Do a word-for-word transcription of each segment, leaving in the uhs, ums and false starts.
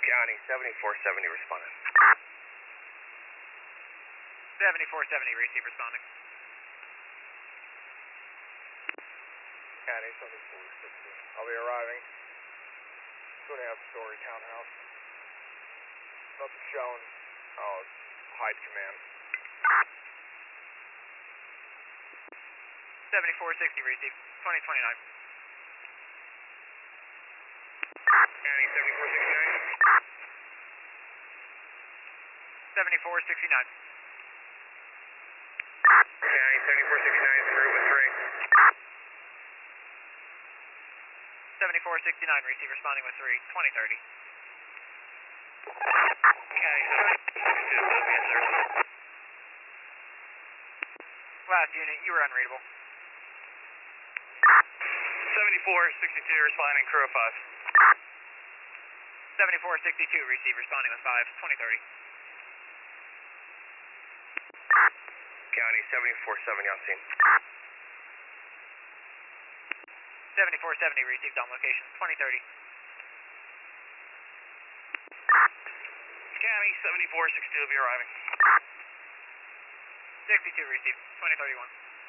County, seventy-four seventy responding. seventy-four seventy, receive responding. County, seventy-four sixty. I'll be arriving. Two and a half story townhouse. Nothing showing. Oh, hide command. seventy-four sixty, receive. twenty twenty-nine. County, seventy-four sixty-nine. seventy-four sixty-nine. County, seventy-four sixty-nine, through with three. seventy-four sixty-nine, receive responding with three. twenty thirty. County, seventy-four sixty-two. Last unit, you were unreadable. seventy-four sixty-two, responding, crew of five. seventy-four sixty-two, receive responding with five. twenty thirty. County, seventy-four seventy on scene. seventy-four seventy, received on location. twenty thirty. County, seventy-four sixty-two will be arriving. sixty-two, received. twenty thirty-one.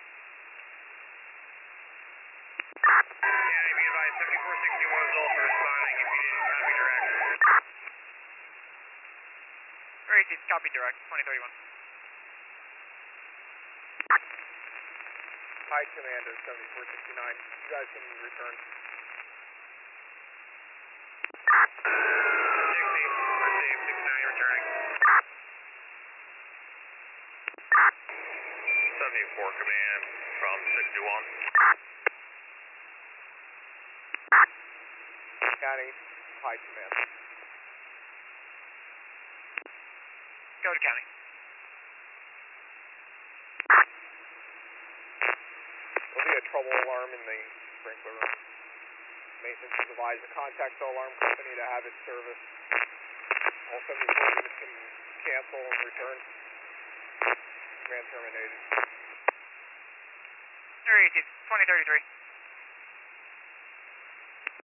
County, be advised, seventy-four sixty-one is also responding if you didn't copy direct. Received, copy direct. twenty thirty-one. Hi, Commander, seventy-four sixty-nine. You guys can return. sixty, received, sixty-nine, returning. seventy-four command from sixty-one. County, hi, command. Go to county. There'll be a trouble alarm in the sprinkler room. Maintenance is advised to contact the alarm company to have it serviced. All seventy-four units can cancel and return. Command terminated. Received, twenty thirty-three.